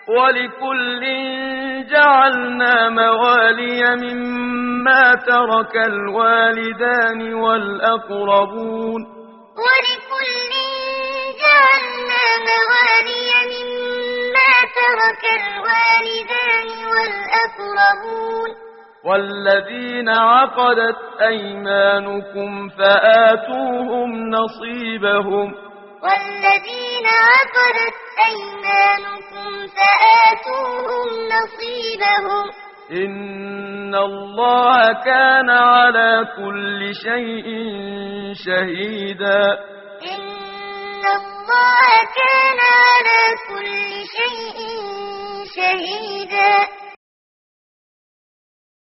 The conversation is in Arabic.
ولكل جعلنا موالي مما ترك الوالدان والأقربون ولكل جعلنا موالي مما ترك الوالدان والأقربون والذين عقدت أيمانكم فآتوهم نصيبهم والذين عقدت أيمانكم فآتوهم نصيبهم إن الله كان على كل شيء شهيدا إن الله كان على كل شيء شهيدا